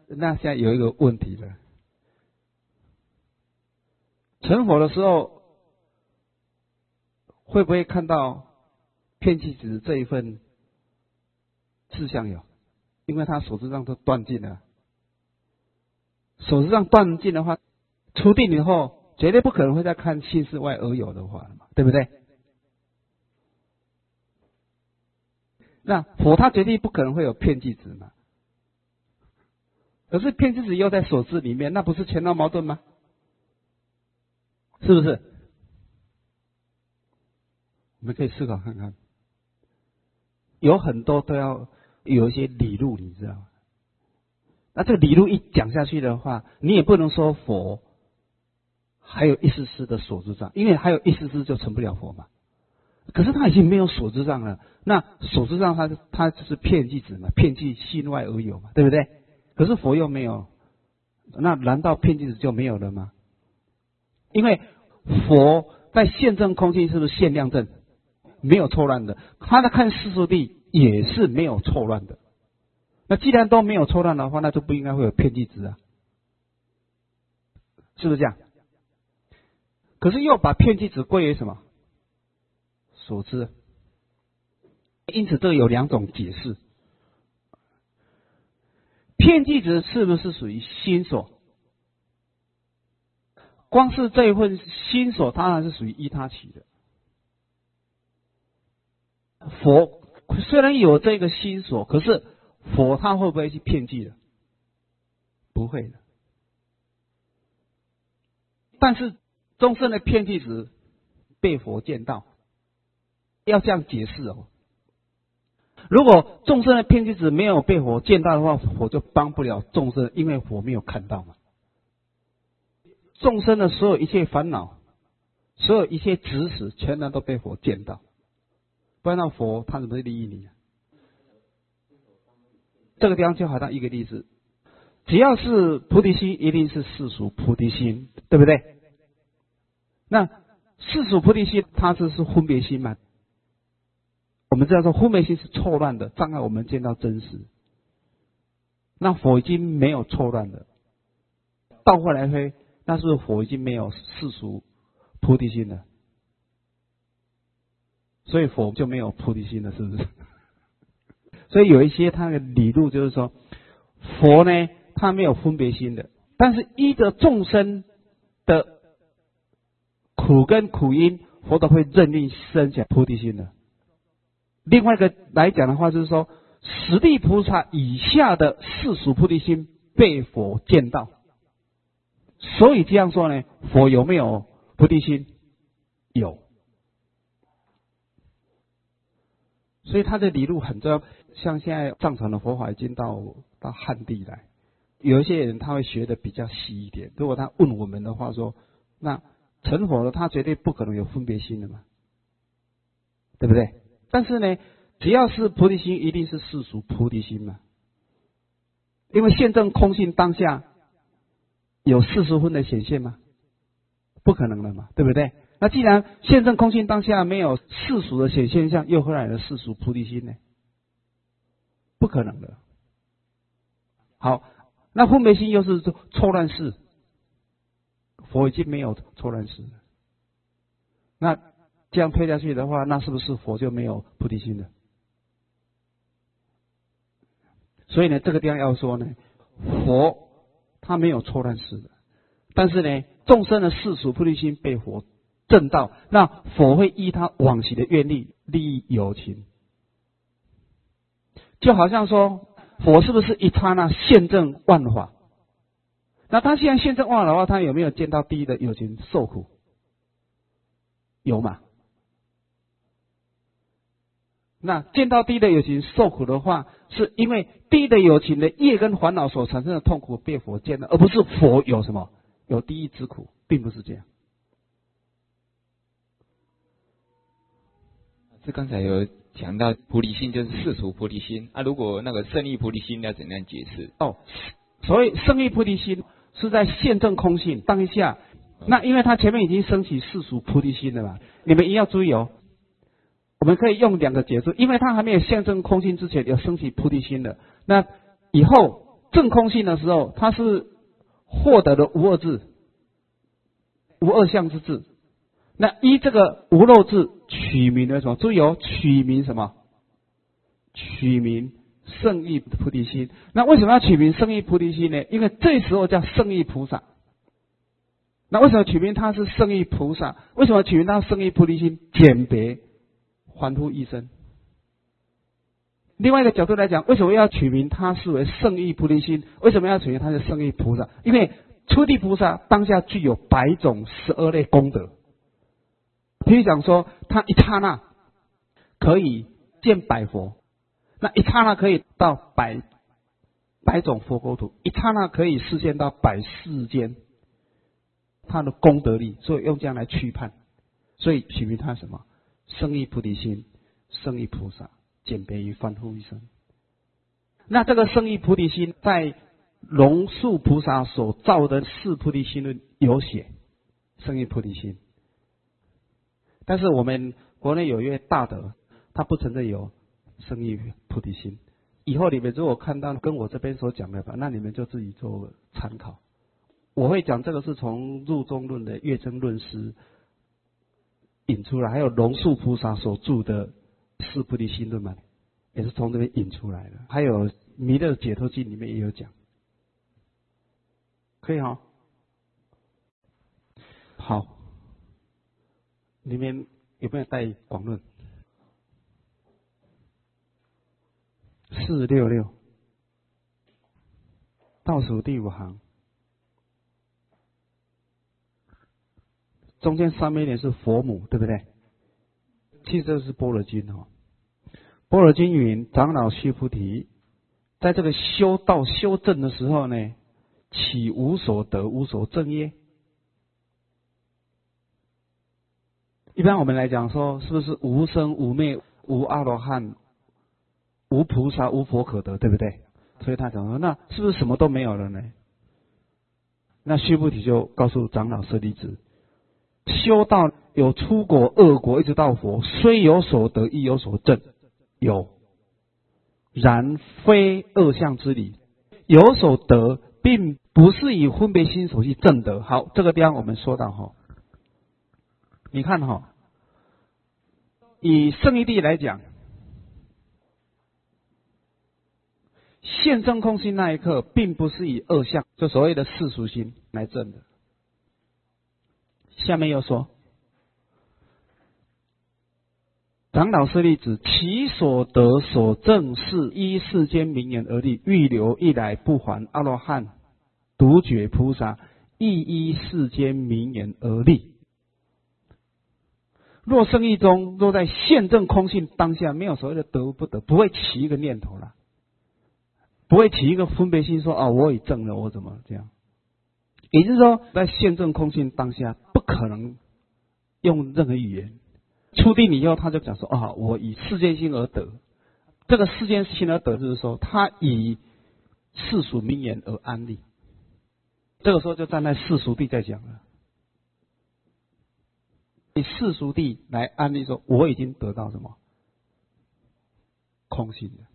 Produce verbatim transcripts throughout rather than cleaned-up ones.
那现在有一个问题了，成佛的时候会不会看到遍计子这一份事项有？因为他手指上都断尽了，手指上断尽的话，出定以后绝对不可能会再看性事外而有的话了嘛，对不对？那佛他绝对不可能会有遍计子嘛，可是遍计子又在所知里面，那不是前后矛盾吗？是不是？我们可以思考看看，有很多都要有一些理路，你知道吗？那这个理路一讲下去的话，你也不能说佛还有一丝丝的所知障，因为还有一丝丝就成不了佛嘛。可是他已经没有所知障了，那所知障他他就是遍计子嘛，遍计性外而有嘛，对不对？可是佛又没有，那难道遍计子就没有了吗？因为佛在现证空性是不是限量证？没有错乱的，他在看世俗谛也是没有错乱的。那既然都没有错乱的话，那就不应该会有遍计子啊，是不是这样？可是又把遍计子归为什么？所知。因此这有两种解释。遍计子是不是属于心所？光是这一份心所当然是属于依他起的。佛虽然有这个心所，可是佛他会不会去遍计的？不会的。但是众生的遍计子被佛见到，要这样解释哦。如果众生的遍计子没有被佛见到的话，佛就帮不了众生，因为佛没有看到嘛。众生的所有一切烦恼，所有一切执使，全然都被佛见到，不然那佛他怎么会利益你啊？这个地方就好像一个例子，只要是菩提心，一定是世俗菩提心，对不对？那世俗菩提心，它这是分别心嘛？我们知道说分别心是错乱的，障碍我们见到真实。那佛已经没有错乱了，倒过来推，那是不是佛已经没有世俗菩提心了？所以佛就没有菩提心了，是不是？所以有一些他的理路就是说，佛呢他没有分别心的，但是依着众生的苦跟苦因，佛都会认定生起菩提心的。另外一个来讲的话，就是说十地菩萨以下的世俗菩提心被佛见到，所以这样说呢，佛有没有菩提心？有。所以他的理路很重要。像现在藏传的佛法已经到到汉地来，有一些人他会学的比较细一点。如果他问我们的话说，那成佛了，他绝对不可能有分别心的嘛，对不对？但是呢，只要是菩提心，一定是世俗菩提心嘛。因为现证空性当下有世俗分的显现吗？不可能的嘛，对不对？那既然现证空性当下没有世俗的显现象，又何来的世俗菩提心呢？不可能的。好，那分别心又是错乱世，佛已经没有错乱世了。那这样推下去的话，那是不是佛就没有菩提心了？所以呢，这个地方要说呢，佛他没有错乱世的，但是呢，众生的世俗菩提心被佛证到，那佛会依他往昔的愿力利益有情。就好像说，佛是不是一刹那现证万法？那他现在现证万法的话，他有没有见到第一的有情受苦？有嘛？那见到第一的有情受苦的话，是因为第一的有情的业跟烦恼所产生的痛苦被佛见到，而不是佛有什么有第一之苦，并不是这样。 这刚才有讲到菩提心就是世俗菩提心啊，如果那个胜义菩提心要怎样解释？ 哦，所以胜义菩提心是在现证空性当下，那因为他前面已经升起世俗菩提心了嘛，你们一定要注意哦。我们可以用两个解释，因为他还没有现证空性之前有升起菩提心的，那以后证空性的时候，他是获得了无二智、无二相之智。那依这个无漏智取名为什么？注意哦，取名什么？取名圣意菩提心。那为什么要取名圣意菩提心呢？因为这时候叫圣意菩萨。那为什么取名他是圣意菩萨？为什么取名他圣意菩提心？简别还复一生。另外一个角度来讲，为什么要取名他是为圣意菩提心？为什么要取名他是圣意菩萨？因为初地菩萨当下具有百种十二类功德。譬如讲说，他一刹那可以见百佛，那一刹那可以到百百种佛国土，一刹那可以视现到百世间，他的功德力，所以用这样来区判，所以取名他什么？圣意菩提心，圣意菩萨，简别于凡夫一生。那这个圣意菩提心，在龙树菩萨所造的四菩提心论有写圣意菩提心。但是我们国内有一位大德，他不承认有圣意菩提心。以后你们如果看到跟我这边所讲的吧，那你们就自己做参考。我会讲这个是从入中论的月增论师引出来，还有龙树菩萨所著的四菩提心论嘛，也是从这边引出来的。还有弥勒解脱经里面也有讲，可以哈、哦。好。里面有没有带广论？四六六，倒数第五行，中间三枚点是佛母，对不对？其实这是般若经哦。般若经云：长老须菩提，在这个修道修正的时候呢，岂无所得、无所证耶？一般我们来讲说，是不是无生无灭、无阿罗汉、无菩萨、无佛可得，对不对？所以他讲说，那是不是什么都没有了呢？那须菩提就告诉长老舍利子，修道有出果、恶果，一直到佛，虽有所得，亦有所证，有，然非二相之理。有所得，并不是以分别心所去证得。好，这个地方我们说到哈。你看哈、哦，以圣义谛来讲，现证空性那一刻，并不是以二相，就所谓的世俗心来证的。下面又说，长老舍利子，其所得所证是依世间名言而立，欲留一来不还。阿罗汉、独觉菩萨亦依世间名言而立。若生意中，若在现证空性当下，没有所谓的得不得，不会起一个念头了，不会起一个分别心说，啊，我已证了，我怎么这样？也就是说，在现证空性当下，不可能用任何语言。初定以后，他就讲说，啊，我以世间心而得。这个世间心而得，就是说，他以世俗名言而安立。这个时候就站在世俗谛在讲了。以世俗谛来安立说，我已经得到什么空性了。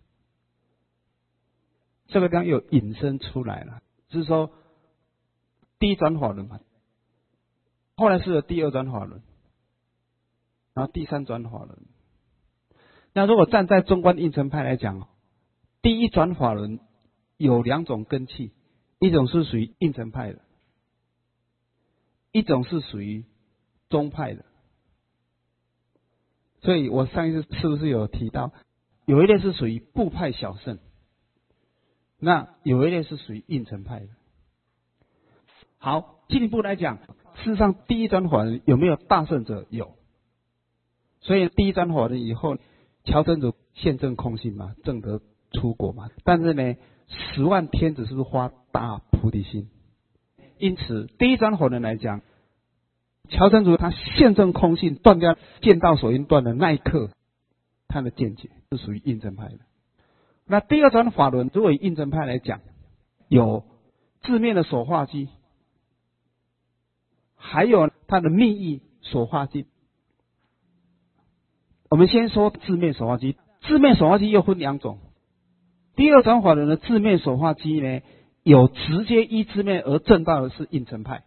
这个地方又引申出来了，就是说第一转法轮嘛，后来是有第二转法轮，然后第三转法轮。那如果站在中观应成派来讲，第一转法轮有两种根器，一种是属于应成派的，一种是属于宗派的。所以我上一次是不是有提到，有一类是属于部派小乘，那有一类是属于应成派的。好，进一步来讲，事实上第一转法轮有没有大圣者？有。所以第一转法轮以后，乔真主现证空性嘛，证得出果嘛。但是呢，十万天子是不是发大菩提心？因此，第一转法轮来讲，乔真主他现证空性断掉见道所应断的那一刻，他的见解是属于应成派的。那第二转法轮，如果以应成派来讲，有字面的所化机，还有它的密意所化机。我们先说字面所化机，字面所化机又分两种， 第二转法轮的字面手画机呢，有直接依字面而证道的是应成派。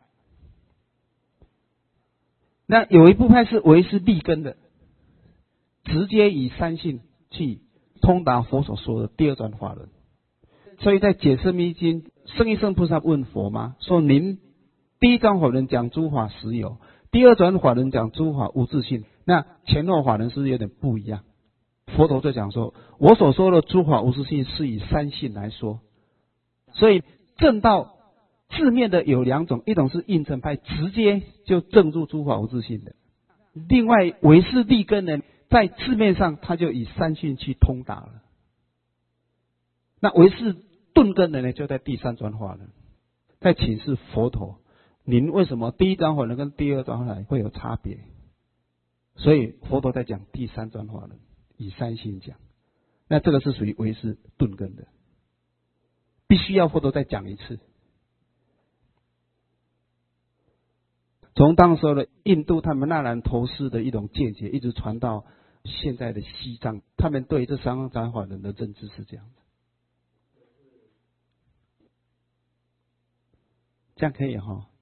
那有一部派是唯是立根的，直接以三性去通达佛所说的第二转法轮。所以在解释密经，圣一圣菩萨问佛嘛，说您第一转法轮讲诸法实有，第二转法轮讲诸法无自性，那前后法轮是不是有点不一样？佛陀就讲说，我所说的诸法无自性是以三性来说，所以证道字面的有两种，一种是应成派直接就证入诸法无自性的，另外唯是立根呢，在字面上他就以三性去通达了。那唯是顿根的呢，就在第三转法轮，在请示佛陀，您为什么第一转法轮跟第二转法轮会有差别？所以佛陀在讲第三转法轮，以三性讲，那这个是属于唯是顿根的，必须要佛陀再讲一次。从当时候的印度他们那兰陀师的一种见解，一直传到现在的西藏，他们对这三转法轮的认知是这样子。这样可以哈。